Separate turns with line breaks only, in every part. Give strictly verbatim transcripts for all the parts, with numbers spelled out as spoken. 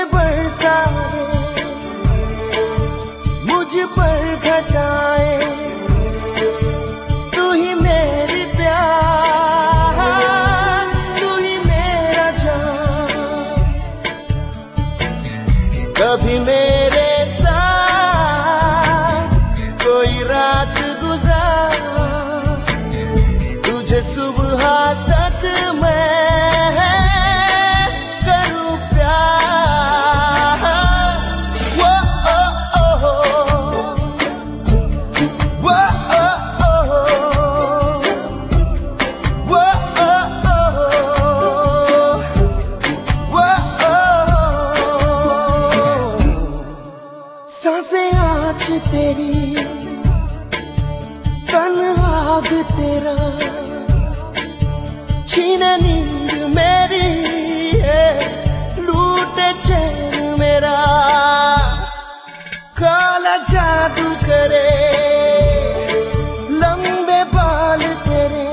बरसा दे, मुझ पर घटाए, तू ही मेरी प्यास, तू ही मेरा जान। कभी मेरे साथ कोई रात गुजार, तुझे सुबह तक मैं करूं प्यार। वो ओ ओ वो ओ ओ वो ओ वो सांसें आज तेरी, तन आग तेरा, छीने नींद मेरी है, लूटे चैन मेरा। काला जादू करे लंबे बाल तेरे,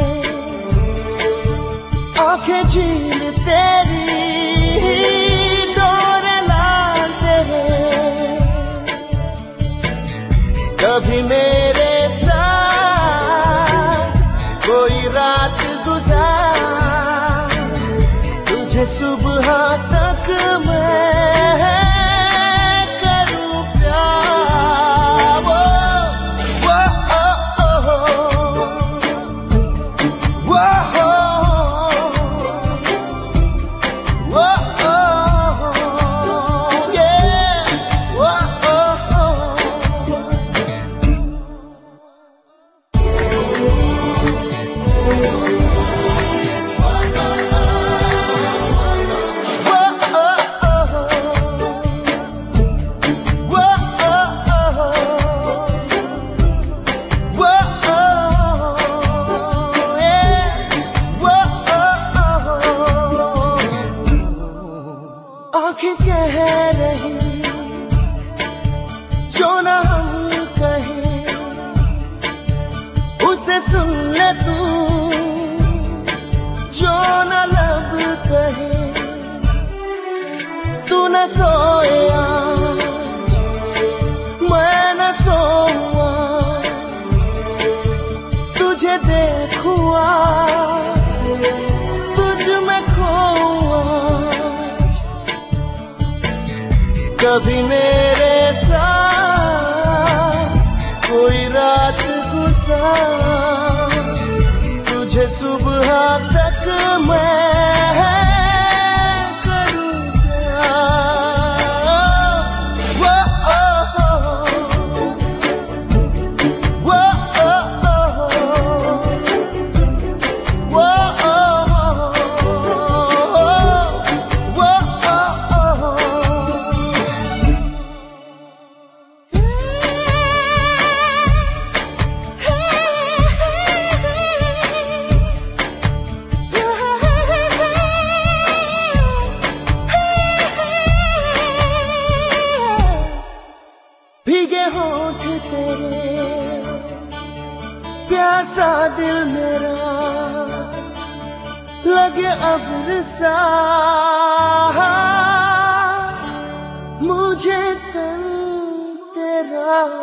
आंखें झील तेरी, डोरे लाल तेरे। कभी मेरे साथ कोई रात गुजार, तुझे सुबह तक मैं करूं प्यार। वो वो ओ ओ वो वो ओ ये वो ओ आँखें कह रही जो न हम कहें, उसे सुन ले तू जो न लब कहे। तू न सोया मैं न सोऊं, तुझे देखूं तुझ में खोऊं। कभी मेरे साथ कोई रात गुजार, तुझे सुबह तक मैं करूं प्यार। वो ओ वो ओ वो भीगे होंठ तेरे, प्यासा दिल मेरा, लगे अब्र सा मुझे तन तेरा।